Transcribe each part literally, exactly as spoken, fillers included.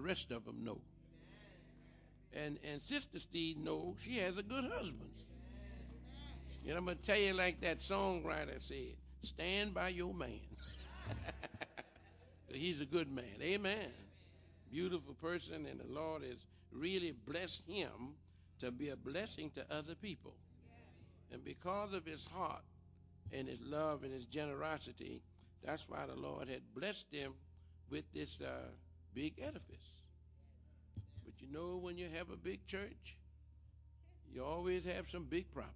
rest of them know. And and Sister Steve knows she has a good husband. And I'm going to tell you like that songwriter said, stand by your man. He's a good man. Amen. Beautiful person, and the Lord has really blessed him to be a blessing to other people. And because of his heart and his love and his generosity, that's why the Lord had blessed him with this uh, big edifice. But you know, when you have a big church, you always have some big problems.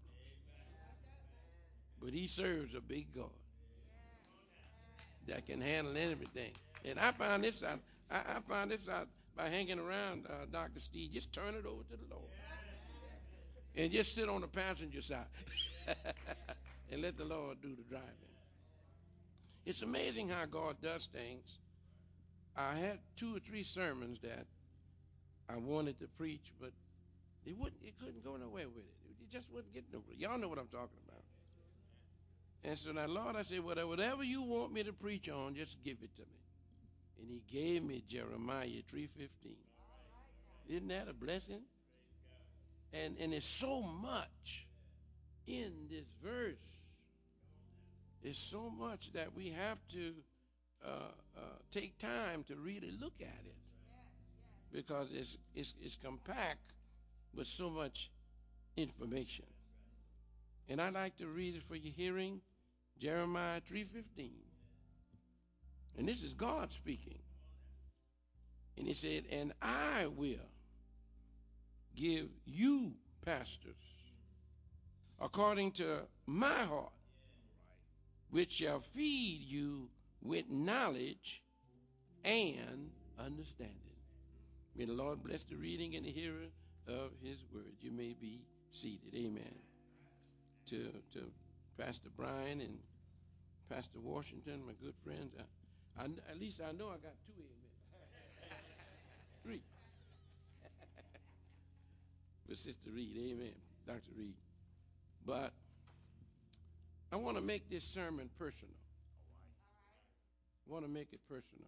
But he serves a big God that can handle everything. And I found this out. I, I found this out by hanging around uh, Doctor Steve. Just turn it over to the Lord. And just sit on the passenger side and let the Lord do the driving. It's amazing how God does things. I had two or three sermons that I wanted to preach, but it wouldn't. It couldn't go nowhere with it. It just wouldn't get nowhere. Y'all know what I'm talking about. And so now, Lord, I said, whatever you want me to preach on, just give it to me. And he gave me Jeremiah three fifteen. Isn't that a blessing? And and there's so much in this verse. It's so much that we have to uh, uh, take time to really look at it, because it's, it's it's compact with so much information. And I'd like to read it for your hearing, Jeremiah three fifteen. And this is God speaking. And he said, and I will give you pastors according to my heart, which shall feed you with knowledge and understanding. May the Lord bless the reading and the hearing of his word. You may be seated. Amen. To, to Pastor Brian and Pastor Washington, my good friends. I, I, at least I know I got two amen. Three. With Sister Reed. Amen. Doctor Reed. But I want to make this sermon personal. I want to make it personal.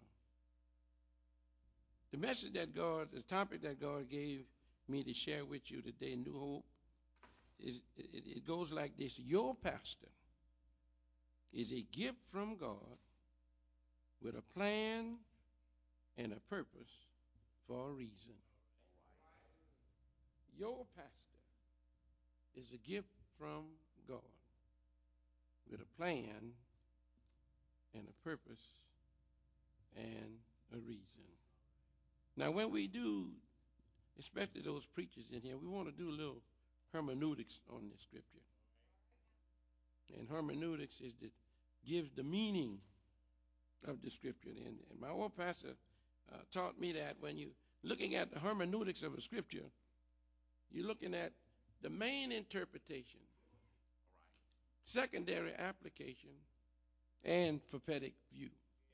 The message that God, the topic that God gave me to share with you today, New Hope, is it, it goes like this. Your pastor is a gift from God with a plan and a purpose for a reason. Your pastor is a gift from God with a plan and a purpose and a reason. Now, when we do, especially those preachers in here, we want to do a little hermeneutics on this scripture. And hermeneutics is that gives the meaning of the scripture. And, and my old pastor uh, taught me that when you're looking at the hermeneutics of a scripture, you're looking at the main interpretation, secondary application, and prophetic view.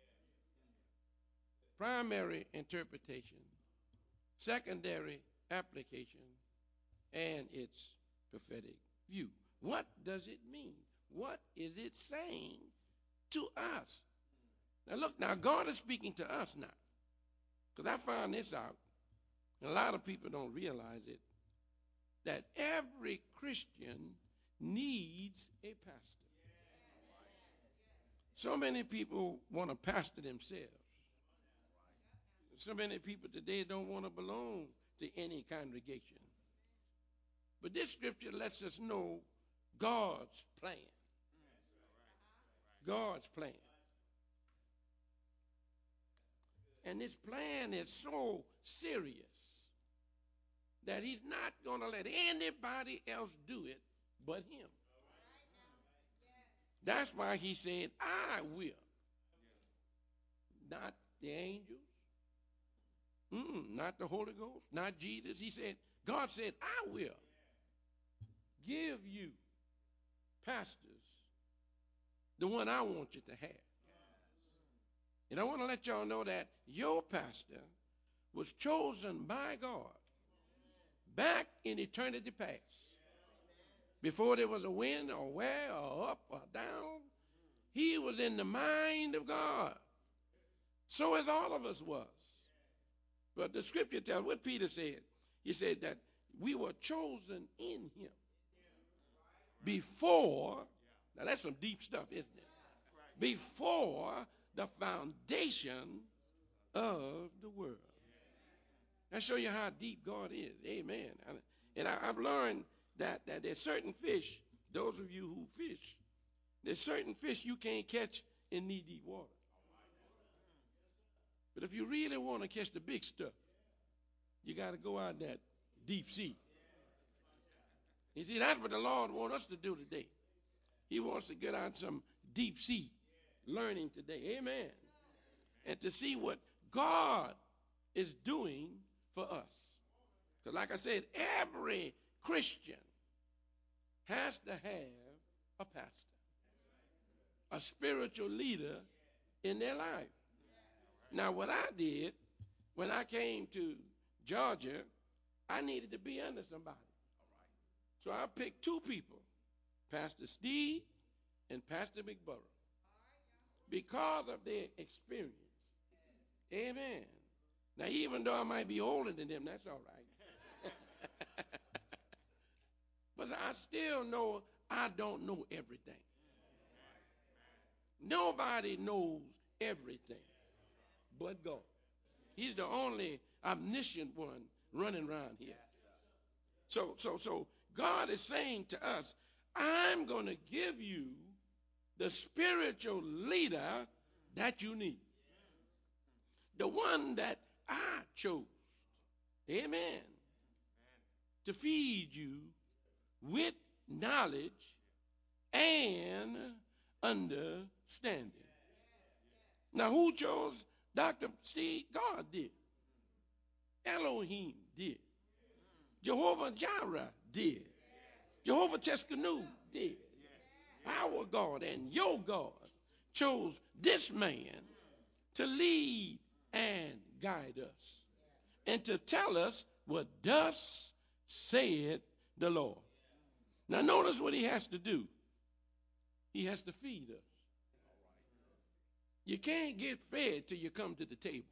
Primary interpretation, secondary application, and its prophetic view. What does it mean? What is it saying to us? Now look, now God is speaking to us now. Because I found this out, and a lot of people don't realize it, that every Christian needs a pastor. So many people want to pastor themselves. So many people today don't want to belong to any congregation. But this scripture lets us know God's plan. God's plan. And this plan is so serious that he's not going to let anybody else do it but him. That's why he said, I will. Not the angels. Mm-mm, not the Holy Ghost. Not Jesus. He said, God said, I will give you pastors, the one I want you to have. And I want to let y'all know that your pastor was chosen by God back in eternity past. Before there was a wind or where or up or down, he was in the mind of God. So as all of us was. But the scripture tells what Peter said. He said that we were chosen in him before. Now that's some deep stuff, isn't it? Before the foundation of the world. That show you how deep God is. Amen. And I, I've learned that, that there's certain fish, those of you who fish, there's certain fish you can't catch in knee-deep water. But if you really want to catch the big stuff, you got to go out that deep sea. You see, that's what the Lord wants us to do today. He wants to get out some deep sea learning today. Amen. And to see what God is doing for us. Because like I said, every Christian has to have a pastor, a spiritual leader in their life. Now, what I did when I came to Georgia, I needed to be under somebody. So I picked two people, Pastor Steve and Pastor McBurrow, because of their experience. Amen. Now, even though I might be older than them, that's all right. But I still know I don't know everything. Nobody knows everything but God. He's the only omniscient one running around here. So, so, so God is saying to us, I'm going to give you the spiritual leader that you need. The one that I chose. Amen. To feed you with knowledge and understanding. Now, who chose Doctor Steve? God did. Elohim did. Jehovah Jireh did. Jehovah Teskanu did. Our God and your God chose this man to lead and guide us and to tell us what thus saith the Lord. Now notice what he has to do. He has to feed us. You can't get fed till you come to the table.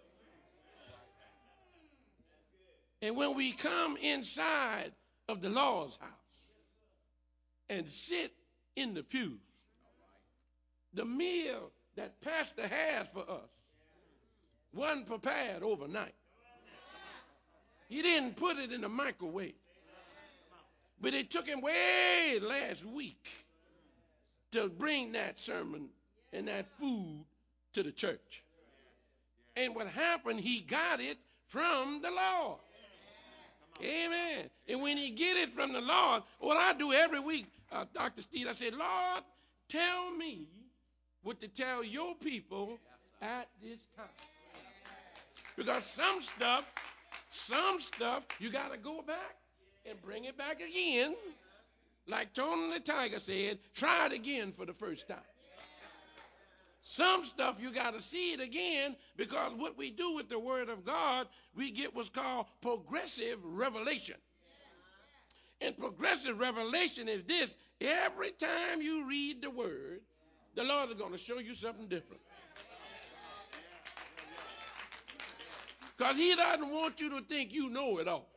And when we come inside of the Lord's house and sit in the pews, the meal that Pastor has for us wasn't prepared overnight. He didn't put it in the microwave. But it took him way last week to bring that sermon and that food to the church. And what happened, he got it from the Lord. Amen. And when he get it from the Lord, what I do every week, uh, Doctor Steve, I say, Lord, tell me what to tell your people at this time. Because some stuff, some stuff, you got to go back and bring it back again. Like Tony the Tiger said, try it again for the first time. Some stuff you got to see it again, because what we do with the Word of God, we get what's called progressive revelation. And progressive revelation is this: every time you read the Word, the Lord is going to show you something different. Because he doesn't want you to think you know it all.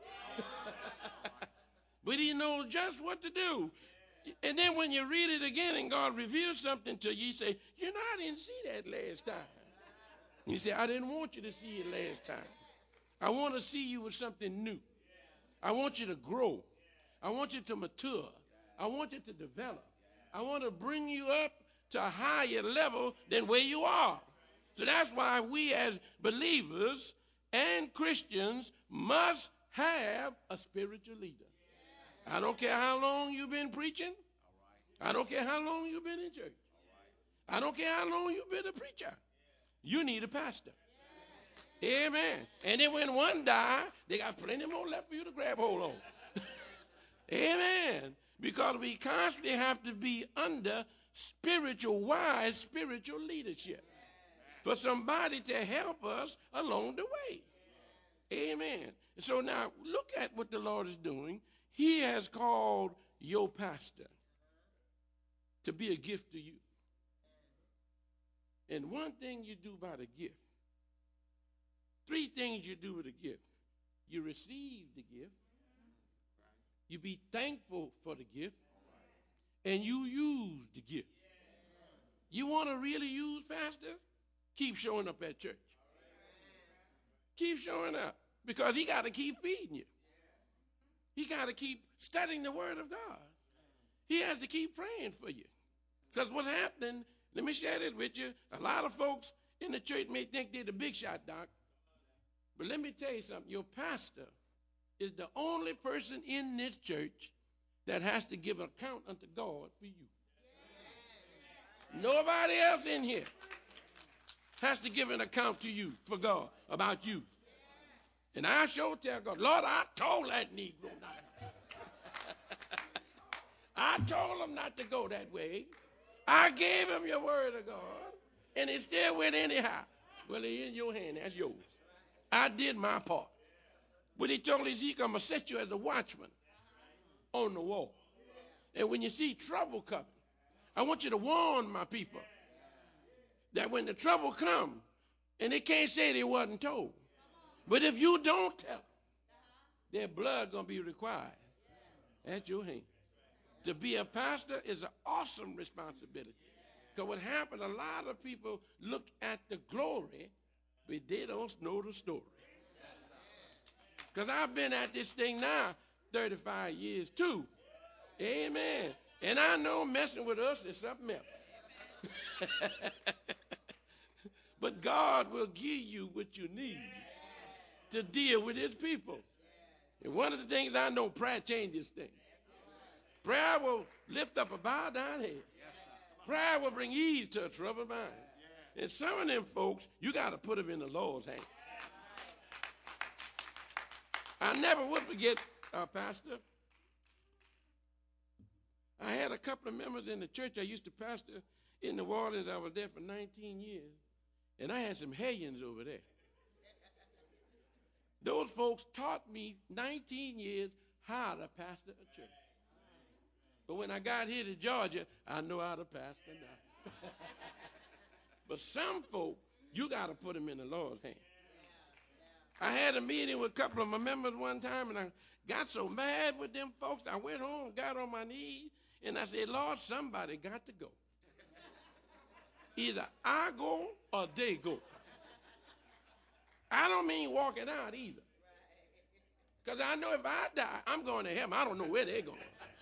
But he knows just what to do. And then when you read it again and God reveals something to you, you say, you know, I didn't see that last time. You say, I didn't want you to see it last time. I want to see you with something new. I want you to grow. I want you to mature. I want you to develop. I want to bring you up to a higher level than where you are. So that's why we as believers and Christians must have a spiritual leader. I don't care how long you've been preaching. I don't care how long you've been in church. I don't care how long you've been a preacher. You need a pastor. Amen. And then when one die, they got plenty more left for you to grab hold on. Amen. Because we constantly have to be under spiritual, wise spiritual leadership for somebody to help us along the way. Amen. So now look at what the Lord is doing. He has called your pastor to be a gift to you. And one thing you do about a gift, three things you do with a gift. You receive the gift. You be thankful for the gift. And you use the gift. You want to really use, Pastor? Keep showing up at church. Keep showing up. Because he got to keep feeding you. He got to keep studying the Word of God. He has to keep praying for you. Because what's happening, let me share this with you. A lot of folks in the church may think they're the big shot, Doc. But let me tell you something. Your pastor is the only person in this church that has to give an account unto God for you. Nobody else in here has to give an account to you for God about you. And I sure tell God, Lord, I told that Negro not. I told him not to go that way. I gave him your word of God, and it still went anyhow. Well, it's in your hand. That's yours. I did my part. But he told Ezekiel, I'm going to set you as a watchman on the wall. And when you see trouble coming, I want you to warn my people that when the trouble comes, and they can't say they wasn't told, but if you don't tell them, their blood going to be required at your hand. To be a pastor is an awesome responsibility. Because what happened, a lot of people look at the glory, but they don't know the story. Because I've been at this thing now thirty-five years too. Amen. And I know messing with us is something else. But God will give you what you need to deal with his people. And one of the things I know, prayer changes things. Prayer will lift up a bowed down head. Prayer will bring ease to a troubled mind. And some of them folks, you got to put them in the Lord's hand. I never would forget, uh, Pastor. I had a couple of members in the church I used to pastor in New Orleans. I was there for nineteen years. And I had some hellions over there. Those folks taught me nineteen years how to pastor a church. But when I got here to Georgia, I know how to pastor now. But some folk, you got to put them in the Lord's hand. I had a meeting with a couple of my members one time, and I got so mad with them folks. I went home, got on my knees, and I said, Lord, somebody got to go. Either I go or they go. I don't mean walking out either. Because I know if I die, I'm going to heaven. I don't know where they're going.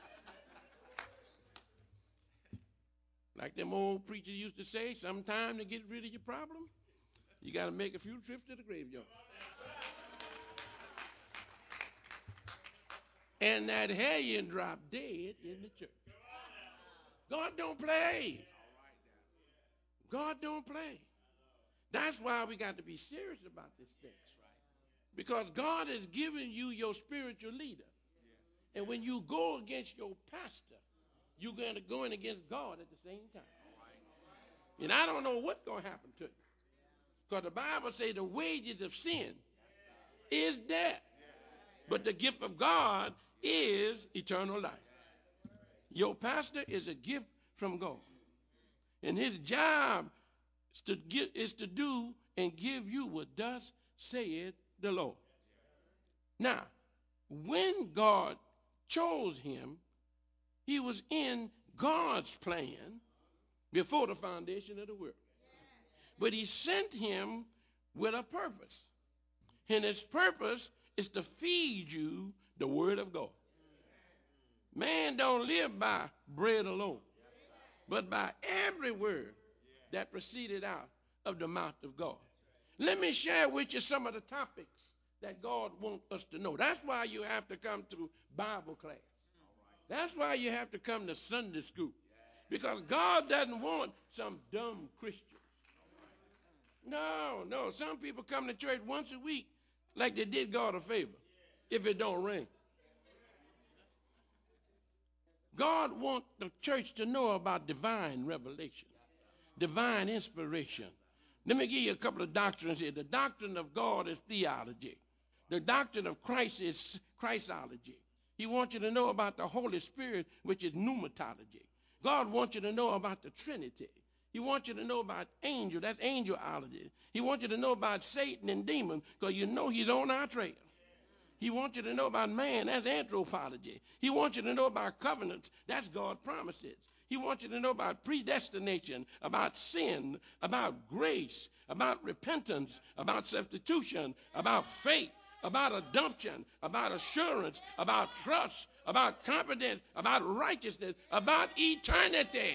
Like them old preachers used to say, sometime to get rid of your problem, you got to make a few trips to the graveyard. And that hellion dropped dead in the church. God don't play. God don't play. That's why we got to be serious about this thing. Because God has given you your spiritual leader. And when you go against your pastor, you're going to go in against God at the same time. And I don't know what's going to happen to you. Because the Bible says the wages of sin is death. But the gift of God is eternal life. Your pastor is a gift from God. And his job is to, give, is to do and give you what thus saith the Lord. Now, when God chose him, he was in God's plan before the foundation of the world. But he sent him with a purpose. And his purpose is to feed you the word of God. Man don't live by bread alone, but by every word that proceeded out of the mouth of God. Let me share with you some of the topics that God wants us to know. That's why you have to come to Bible class. That's why you have to come to Sunday school. Because God doesn't want some dumb Christians. No, no. Some people come to church once a week like they did God a favor if it don't rain. God wants the church to know about divine revelation, divine inspiration. Let me give you a couple of doctrines here. The doctrine of God is theology. The doctrine of Christ is Christology. He wants you to know about the Holy Spirit, which is pneumatology. God wants you to know about the Trinity. He wants you to know about angel. That's angelology. He wants you to know about Satan and demons because you know he's on our trail. He wants you to know about man. That's anthropology. He wants you to know about covenants. That's God's promises. He wants you to know about predestination, about sin, about grace, about repentance, about substitution, about faith, about adoption, about assurance, about trust, about confidence, about righteousness, about eternity.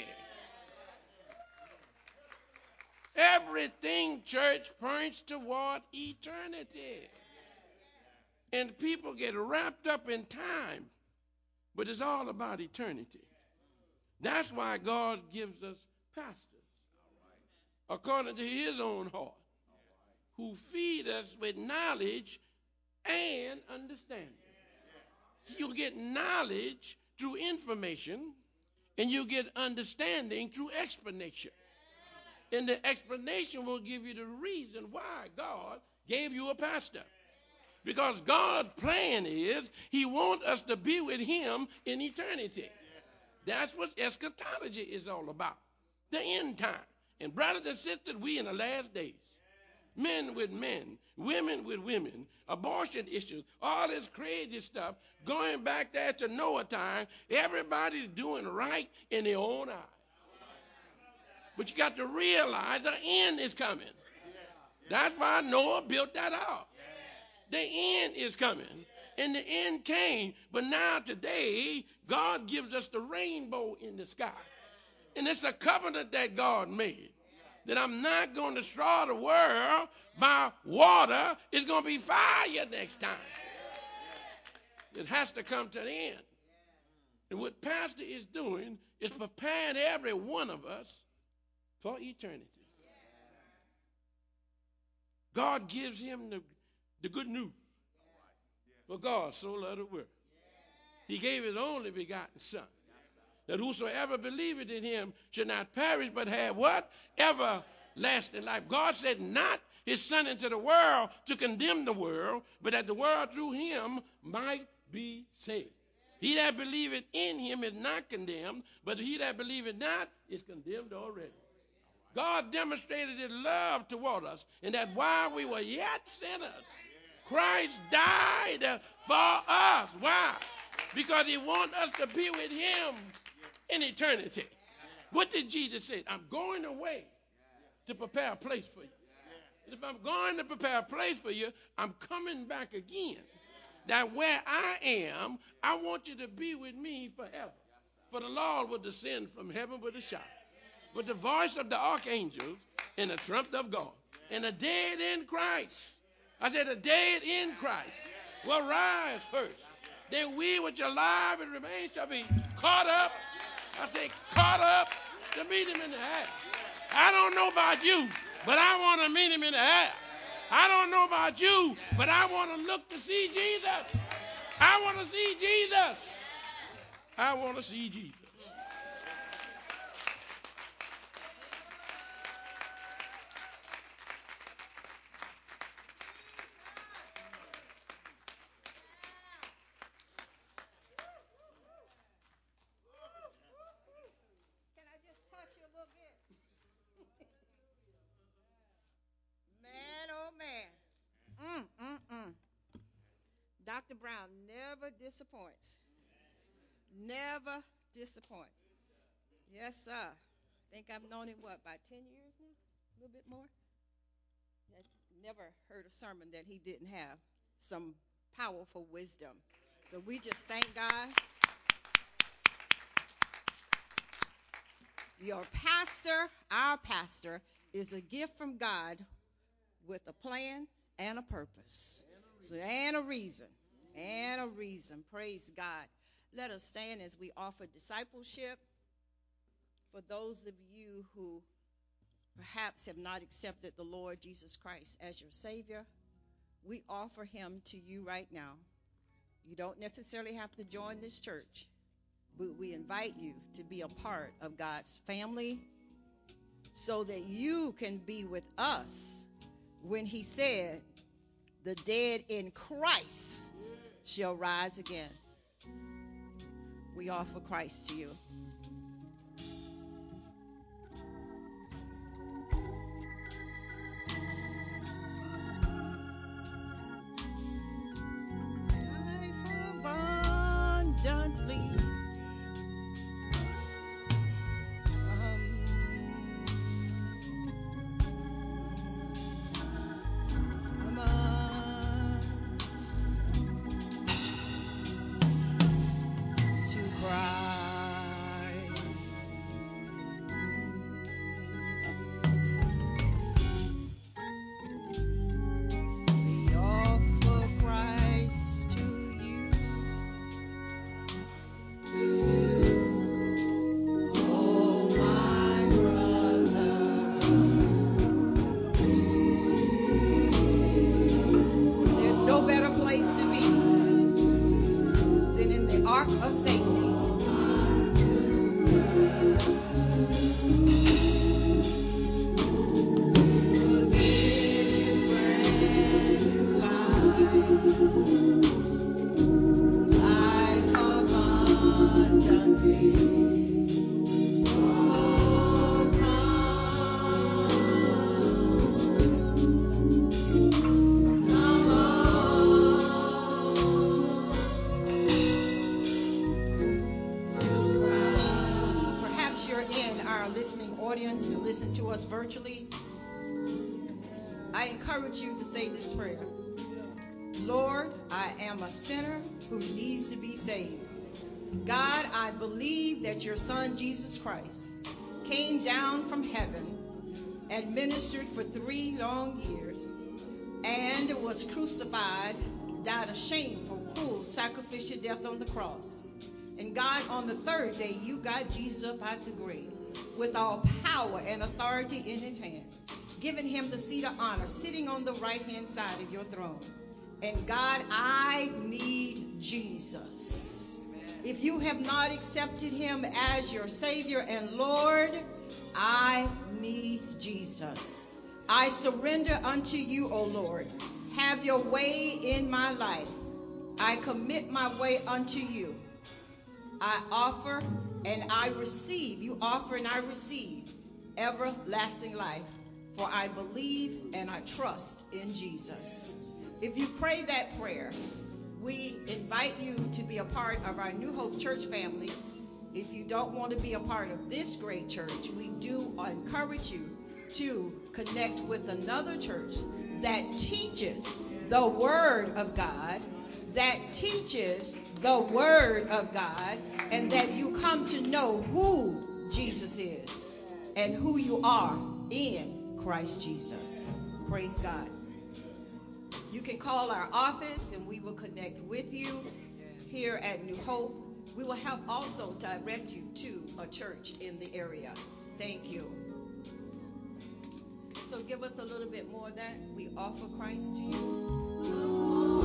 Everything, church, points toward eternity. And people get wrapped up in time, but it's all about eternity. That's why God gives us pastors, according to his own heart, who feed us with knowledge and understanding. So you get knowledge through information, and you get understanding through explanation. And the explanation will give you the reason why God gave you a pastor. Because God's plan is he wants us to be with him in eternity. That's what eschatology is all about. The end time. And brothers and sisters, we in the last days. Men with men, women with women, abortion issues, all this crazy stuff, going back there to Noah time, everybody's doing right in their own eyes. But you got to realize the end is coming. That's why Noah built that out. The end is coming. And the end came. But now today, God gives us the rainbow in the sky. And it's a covenant that God made. That I'm not going to destroy the world by water. It's going to be fire next time. It has to come to the end. And what Pastor is doing is preparing every one of us for eternity. God gives him the, the good news. For God so loved the world. He gave his only begotten Son, that whosoever believeth in him should not perish, but have what? Everlasting life. God said not his Son into the world to condemn the world, but that the world through him might be saved. He that believeth in him is not condemned, but he that believeth not is condemned already. God demonstrated his love toward us, and that while we were yet sinners, Christ died for us. Why? Because he wants us to be with him in eternity. What did Jesus say? I'm going away to prepare a place for you. And if I'm going to prepare a place for you, I'm coming back again. That where I am, I want you to be with me forever. For the Lord will descend from heaven with a shout, with the voice of the archangels and the trumpet of God. And the dead in Christ, I said the dead in Christ will rise first. Then we which are alive and remain shall be caught up. I say caught up to meet him in the air. I don't know about you, but I want to meet him in the air. I don't know about you, but I want to look to see Jesus. I want to see Jesus. I want to see Jesus. Doctor Brown never disappoints. Never disappoints. Yes, sir. I think I've known him, what, about ten years now? A little bit more? I never heard a sermon that he didn't have some powerful wisdom. So we just thank God. Your pastor, our pastor, is a gift from God with a plan and a purpose. So, and a reason. And a reason. Praise God. Let us stand as we offer discipleship. For those of you who perhaps have not accepted the Lord Jesus Christ as your Savior, we offer him to you right now. You don't necessarily have to join this church, but we invite you to be a part of God's family so that you can be with us when he said, the dead in Christ shall rise again. We offer Christ to you. am a sinner who needs to be saved. God, I believe that your son, Jesus Christ, came down from heaven and ministered for three long years and was crucified, died a shameful, cruel, sacrificial death on the cross. And God, on the third day, you got Jesus up out the grave with all power and authority in his hand, giving him the seat of honor, sitting on the right-hand side of your throne. And God, I need Jesus. If you have not accepted him as your Savior and Lord, I need Jesus. I surrender unto you, O Lord. Have your way in my life. I commit my way unto you. I offer and I receive. You offer and I receive everlasting life. For I believe and I trust in Jesus. If you pray that prayer, we invite you to be a part of our New Hope Church family. If you don't want to be a part of this great church, we do encourage you to connect with another church that teaches the Word of God, that teaches the Word of God, and that you come to know who Jesus is and who you are in Christ Jesus. Praise God. You can call our office and we will connect with you here at New Hope. We will help also direct you to a church in the area. Thank you. So give us a little bit more of that. We offer Christ to you.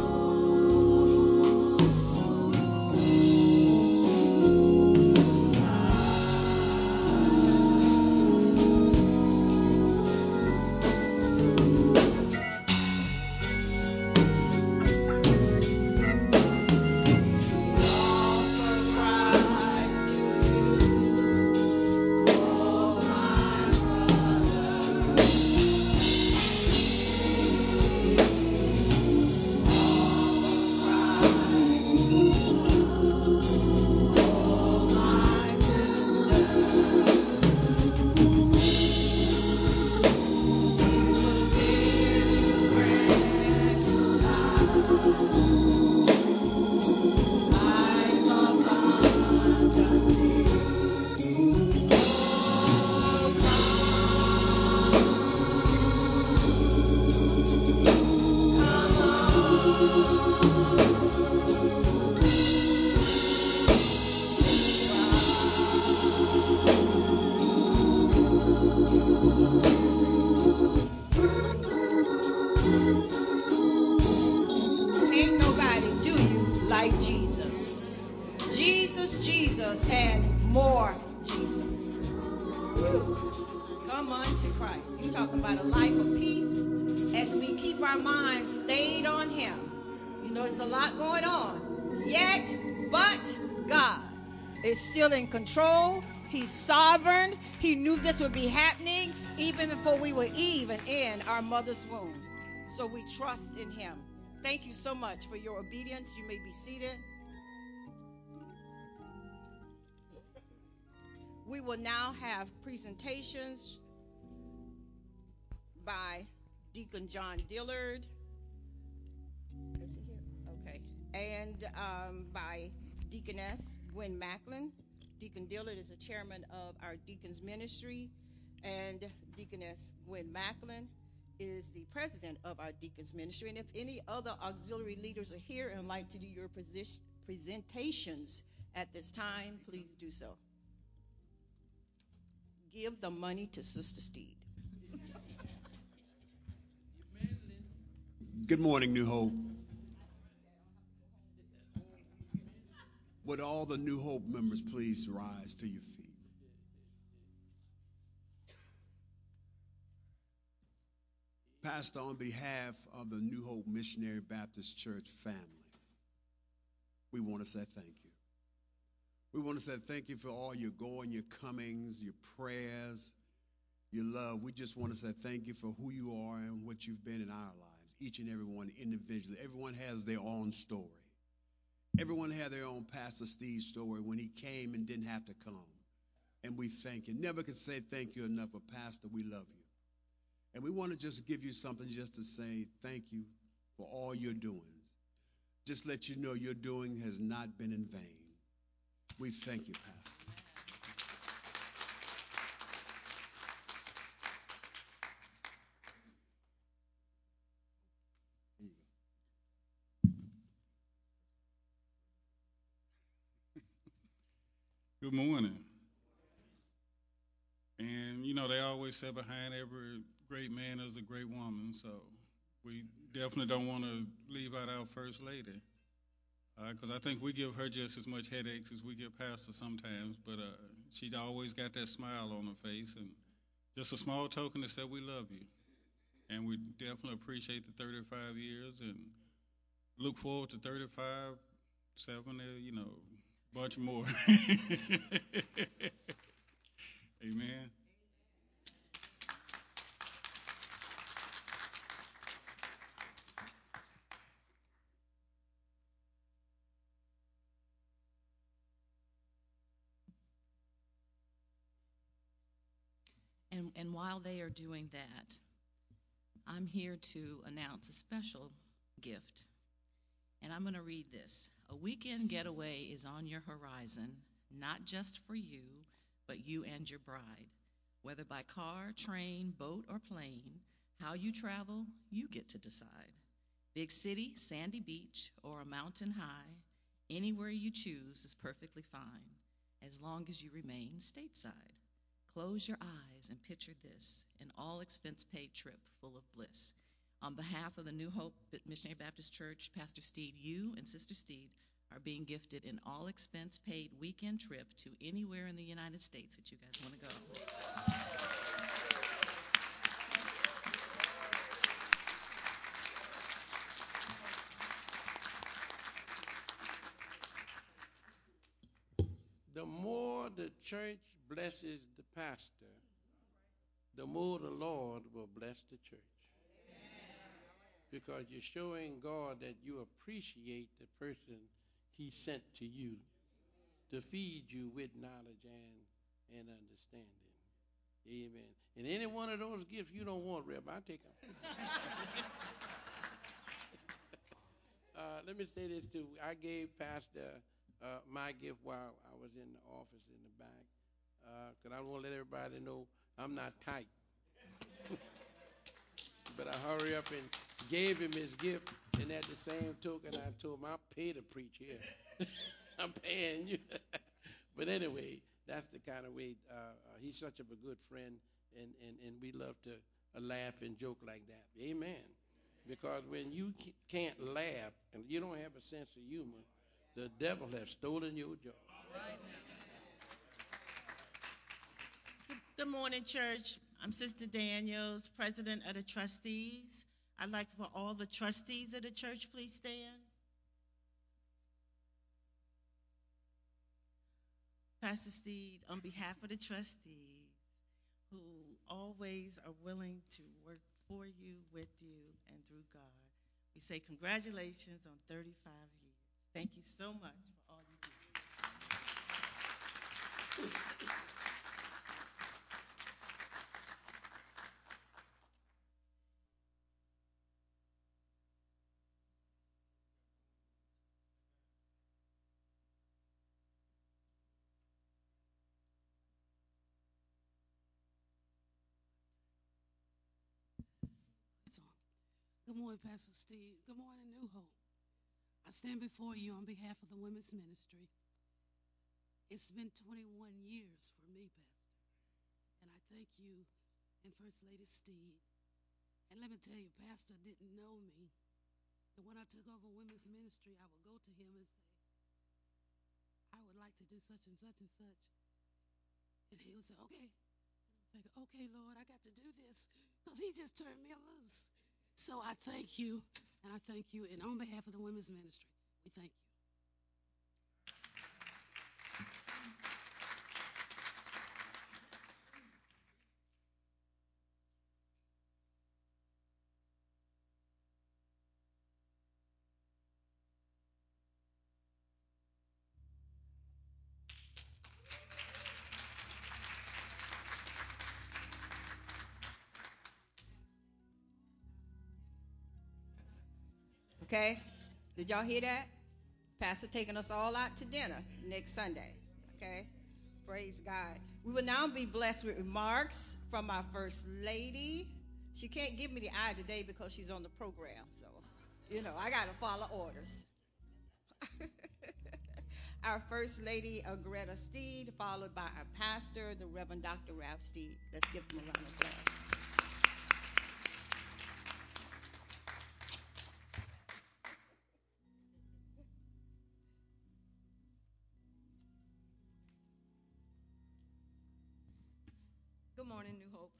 In control. He's sovereign. He knew this would be happening even before we were even in our mother's womb. So we trust in him. Thank you so much for your obedience. You may be seated. We will now have presentations by Deacon John Dillard. Is he here? Okay. And um, by Deaconess Gwen Macklin. Deacon Dillard is the chairman of our Deacons Ministry, and Deaconess Gwen Macklin is the president of our Deacons Ministry. And if any other auxiliary leaders are here and would like to do your position, presentations at this time, please do so. Give the money to Sister Steed. Good morning, New Hope. Would all the New Hope members please rise to your feet? Pastor, on behalf of the New Hope Missionary Baptist Church family, we want to say thank you. We want to say thank you for all your going, your comings, your prayers, your love. We just want to say thank you for who you are and what you've been in our lives, each and every one individually. Everyone has their own story. Everyone had their own Pastor Steve story when he came and didn't have to come. And we thank you. Never could say thank you enough, but Pastor, we love you. And we want to just give you something just to say thank you for all you're doing. just let you know your doing has not been in vain. We thank you, Pastor. Good morning. And you know, they always say behind every great man is a great woman, so we definitely don't want to leave out our First Lady, because uh, I think we give her just as much headaches as we give Pastor sometimes, but uh, she always got that smile on her face, and just a small token that said we love you. And we definitely appreciate the thirty-five years and look forward to thirty-five, seven, uh, you know, bunch more. Amen. And, and while they are doing that, I'm here to announce a special gift. And I'm going to read this. A weekend getaway is on your horizon, not just for you, but you and your bride. Whether by car, train, boat, or plane, how you travel, you get to decide. Big city, sandy beach, or a mountain high, anywhere you choose is perfectly fine, as long as you remain stateside. Close your eyes and picture this, an all-expense-paid trip full of bliss. On behalf of the New Hope Missionary Baptist Church, Pastor Steve, you and Sister Steve are being gifted an all-expense-paid weekend trip to anywhere in the United States that you guys want to go. The more the church blesses the pastor, the more the Lord will bless the church. Because you're showing God that you appreciate the person he sent to you to feed you with knowledge and, and understanding. Amen. And any one of those gifts you don't want, Reb, I'll take them. uh, let me say this too. I gave Pastor uh, my gift while I was in the office in the back, because uh, I want to let everybody know I'm not tight. But I hurry up and gave him his gift, and at the same token, I told him, I'll pay to preach here. I'm paying you. But anyway, that's the kind of way, uh, uh, he's such a good friend, and, and, and we love to uh, laugh and joke like that. Amen. Because when you can't laugh and you don't have a sense of humor, the devil has stolen your joy. Good morning, church. I'm Sister Daniels, president of the trustees. I'd like for all the trustees of the church, please stand. Pastor Steve, on behalf of the trustees, who always are willing to work for you, with you, and through God, we say congratulations on thirty-five years. Thank you so much for all you do. Good morning, Pastor Steve. Good morning, New Hope. I stand before you on behalf of the women's ministry. It's been twenty-one years for me, Pastor, and I thank you and First Lady Steve. And let me tell you, Pastor didn't know me. And when I took over women's ministry, I would go to him and say, I would like to do such and such and such. And he would say, okay. And I was like, okay, Lord, I got to do this because he just turned me loose. So I thank you, and I thank you, and on behalf of the women's ministry, we thank you. Okay? Did y'all hear that? Pastor taking us all out to dinner next Sunday. Okay? Praise God. We will now be blessed with remarks from our First Lady. She can't give me the eye today because she's on the program. So, you know, I got to follow orders. Our First Lady, uh, Greta Steed, followed by our pastor, the Reverend Doctor Ralph Steed. Let's give them a round of applause. Good morning, New Hope.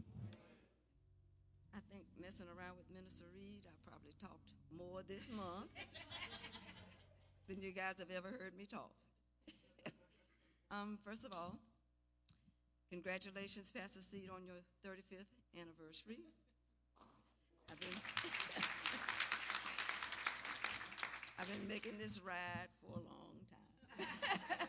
I think messing around with Minister Reed, I probably talked more this month than you guys have ever heard me talk. um, first of all, congratulations, Pastor Seed, on your thirty-fifth anniversary. I've been, I've been making this ride for a long time.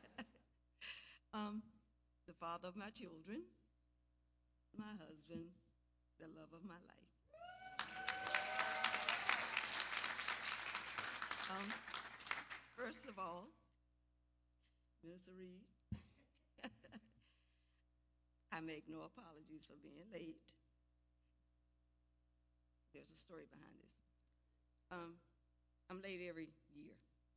um, the father of my children, my husband, the love of my life. Um, first of all, Minister Reed, I make no apologies for being late. There's a story behind this. Um, I'm late every year.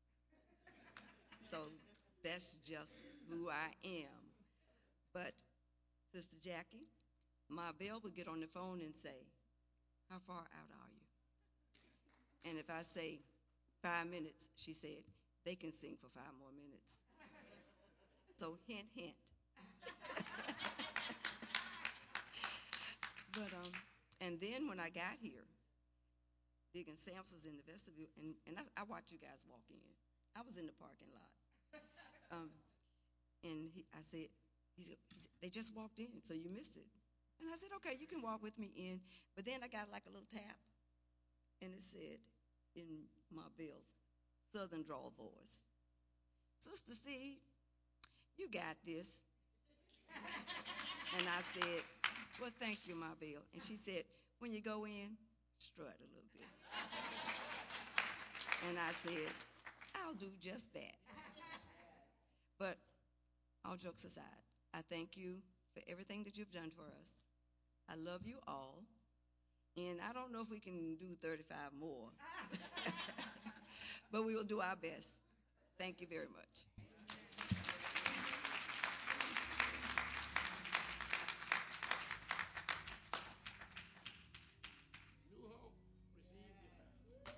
So that's just who I am. But Sister Jackie, my Belle would get on the phone and say, how far out are you? And if I say five minutes, she said, they can sing for five more minutes. So hint, hint. But um, and then when I got here, Deacon Sampson's in the vestibule, and, and I, I watched you guys walk in. I was in the parking lot. Um, and he, I said, he said, he said, they just walked in, so you missed it. And I said, okay, you can walk with me in. But then I got like a little tap, and it said in my Bill's Southern drawl voice, Sister Steve, you got this. And I said, well, thank you, my Bill. And she said, when you go in, strut a little bit. And I said, I'll do just that. But all jokes aside, I thank you for everything that you've done for us. I love you all. And I don't know if we can do thirty-five more. But we will do our best. Thank you very much. New Hope, receive your pastor.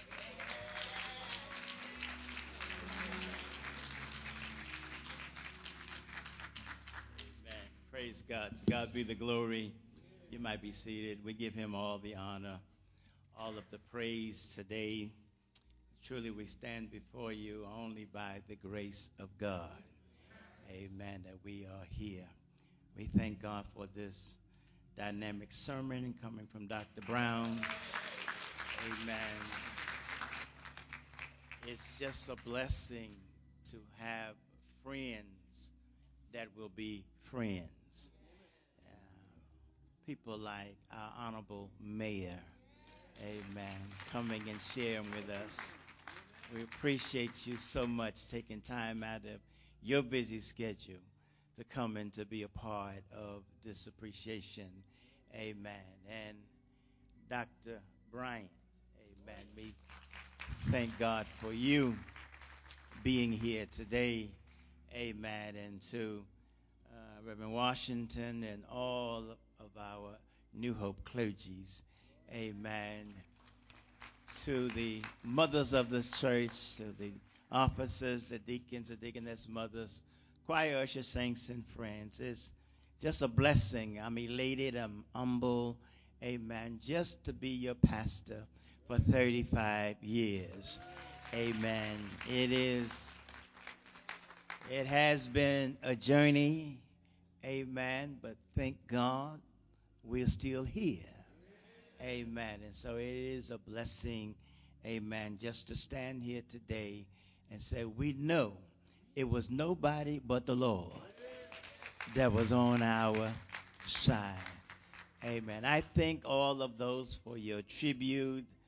Amen. Praise God. To God be the glory. You might be seated. We give him all the honor, all of the praise today. Truly, we stand before you only by the grace of God. Amen. That we are here. We thank God for this dynamic sermon coming from Doctor Brown. Amen. It's just a blessing to have friends that will be friends. Uh, people like our Honorable Mayor, amen, coming and sharing with us. We appreciate you so much taking time out of your busy schedule to come and to be a part of this appreciation. Amen. And Doctor Bryant, amen, we thank God for you being here today. Amen. And to uh, Reverend Washington and all of our New Hope clergies. Amen. To the mothers of this church, to the officers, the deacons, the deaconess mothers, choir ushers, saints, and friends. It's just a blessing. I'm elated. I'm humble. Amen. Just to be your pastor for thirty-five years. Amen. It is, it has been a journey. Amen. But thank God we're still here. Amen. And so it is a blessing, amen, just to stand here today and say we know it was nobody but the Lord that was on our side. Amen. I thank all of those for your tribute.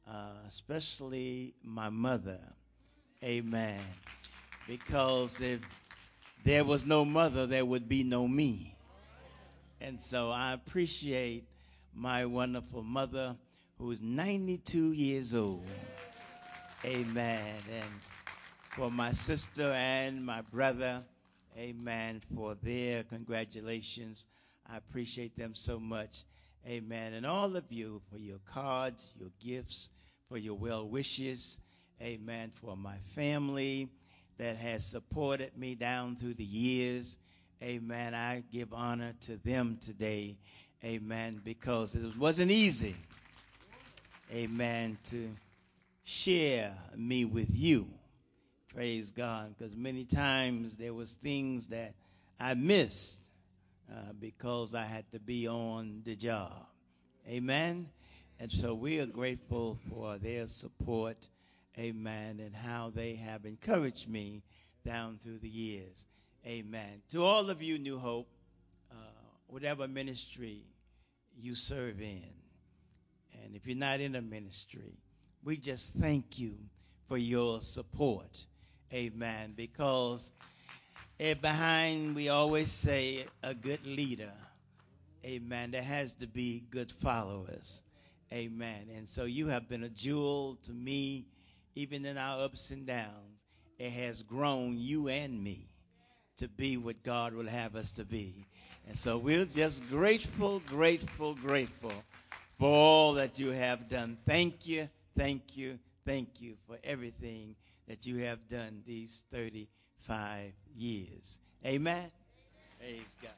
uh, especially my mother. Amen. Because if there was no mother, there would be no me. And so I appreciate my wonderful mother who is ninety-two years old. Amen. And for my sister and my brother, amen, for their congratulations. I appreciate them so much. Amen. And all of you for your cards, your gifts, for your well wishes. Amen. For my family that has supported me down through the years. Amen. I give honor to them today. Amen. Because it wasn't easy. Amen. To share me with you. Praise God. Because many times there was things that I missed uh, because I had to be on the job. Amen. And so we are grateful for their support. Amen. And how they have encouraged me down through the years. Amen. To all of you, New Hope, uh, whatever ministry you serve in, and if you're not in a ministry, we just thank you for your support. Amen. Because eh, behind, we always say, a good leader, amen, there has to be good followers. Amen. And so you have been a jewel to me, even in our ups and downs. It has grown you and me to be what God will have us to be. And so we're just grateful, grateful, grateful for all that you have done. Thank you, thank you, thank you for everything that you have done these thirty-five years. Amen. Praise God.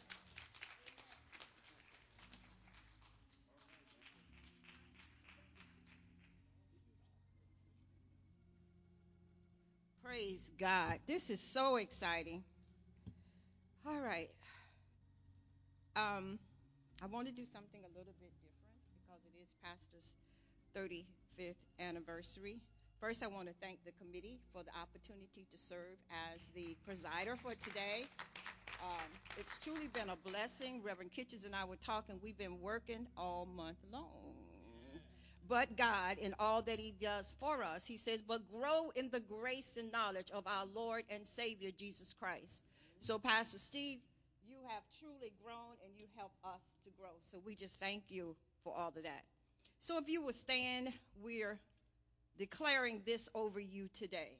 Praise God. This is so exciting. All right. Um, I want to do something a little bit different because it is Pastor's thirty-fifth anniversary. First, I want to thank the committee for the opportunity to serve as the presider for today. Um, it's truly been a blessing. Reverend Kitchens and I were talking. We've been working all month long. But God, in all that he does for us, he says, but grow in the grace and knowledge of our Lord and Savior, Jesus Christ. So, Pastor Steve, you have truly grown and you help us to grow. So we just thank you for all of that. So if you will stand, we're declaring this over you today.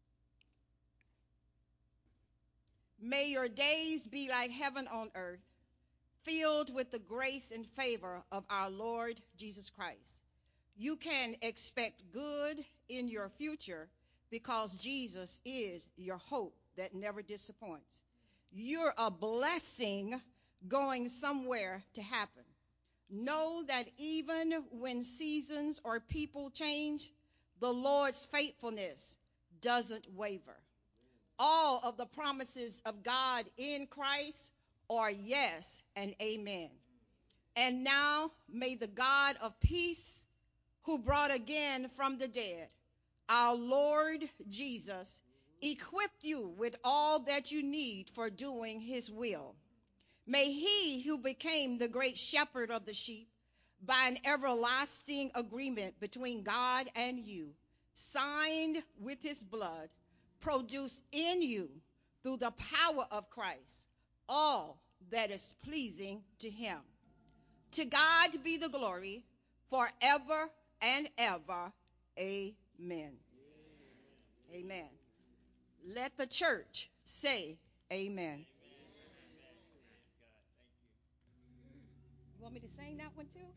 May your days be like heaven on earth, filled with the grace and favor of our Lord Jesus Christ. You can expect good in your future because Jesus is your hope that never disappoints. You're a blessing going somewhere to happen. Know that even when seasons or people change, the Lord's faithfulness doesn't waver. All of the promises of God in Christ are yes and amen. And now may the God of peace, who brought again from the dead our Lord Jesus, equip you with all that you need for doing his will. May he who became the great shepherd of the sheep by an everlasting agreement between God and you, signed with his blood, produce in you through the power of Christ all that is pleasing to him. To God be the glory forever and ever. Amen. Amen. Let the church say amen. You want me to sing that one too?